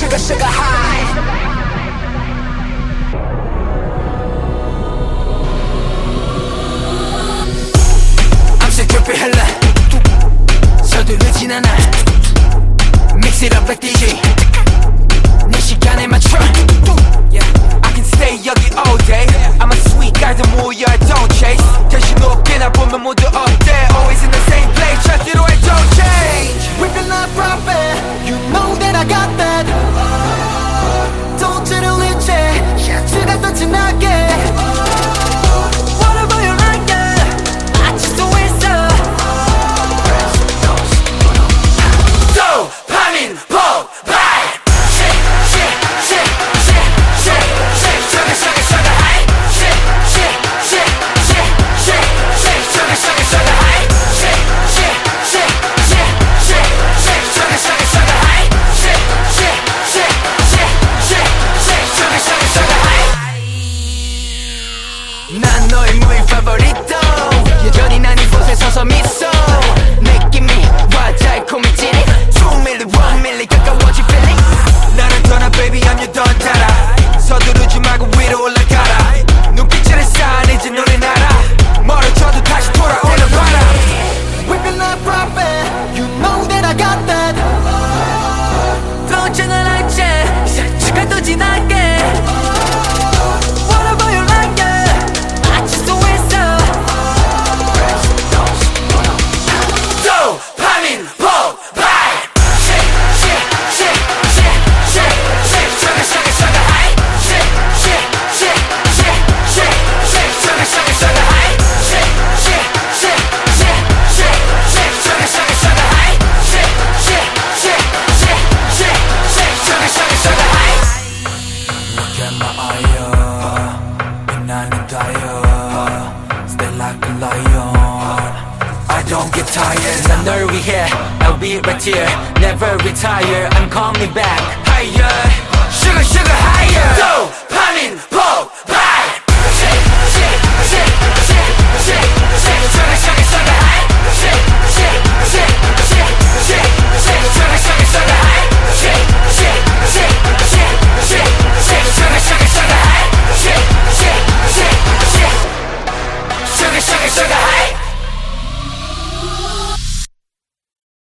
sugar, sugar high. I'm so drippy hella 서두르진 않아. Mix it up like DJ 내 시간에 맞춰. Yeah, I can stay 여기 all day. I'm a sweet guy 더 모여 don't chase. 대신 높게 나 보면 모두 어때. Always in the same place 절대로 I don't change. We've been not profit. You know that I got that. 돈줄을 잃지 샤츠가 더 진하게. Whatever you like it 아직 또 있어. 도파민 폭발. Shake, shake, shake, shake, shake, shake, sugar, sugar, sugar high. Shake, shake, shake, shake, shake, shake, sugar, sugar, sugar high. Shake, shake, shake, shake, shake, shake, sugar, sugar, sugar high. Shake, shake, shake, shake, shake, shake, sugar, sugar, sugar high. 난 너의 무의 favorito. 여전히 난 이곳에 서서 미소. 느낌이 와 달콤해 찌릿. 2mm, 1mm 가까워진 feeling. 나를 떠나 baby I'm your don 따라. 서두르지 말고 위로 올라가라. 눈빛을 쌓아 이제 노래는 알아. 멀어져도 다시 돌아오는 바람. We've been not profit. You know that I got that. 돈줄을 잃지 샤츠가 더 진하게. Whatever you like it 아직 또 있어. 도파민 폭발. Shake, shake, shake, shake, shake, shake, sugar, sugar, sugar high. Shake, shake, shake, shake, shake, shake, sugar, sugar, sugar high. Shake, shake, shake, shake, shake, shake, sugar, sugar, sugar high. Shake, shake, shake, shake, shake, shake, sugar, sugar, sugar high. Look at my eye, 빛나는 dial. Stay like a lion. I don't get tired. 난 널 위해 I'll be right here. Never retire. I'm coming back higher. Sugar, sugar higher.